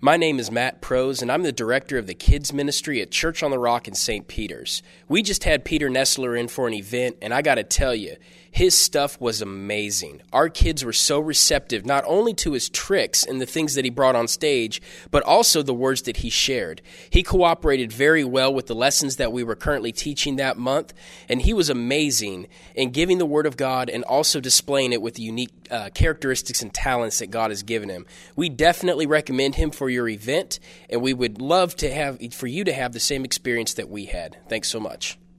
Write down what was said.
My name is Matt Prose, and I'm the director of the kids ministry at Church on the Rock in St. Peter's. We just had Peter Nestler in for an event, and I got to tell you, his stuff was amazing. Our kids were so receptive, not only to his tricks and the things that he brought on stage, but also the words that he shared. He cooperated very well with the lessons that we were currently teaching that month, and he was amazing in giving the Word of God and also displaying it with the unique characteristics and talents that God has given him. We definitely recommend him for your event, and we would love to have for you to have the same experience that we had. Thanks so much.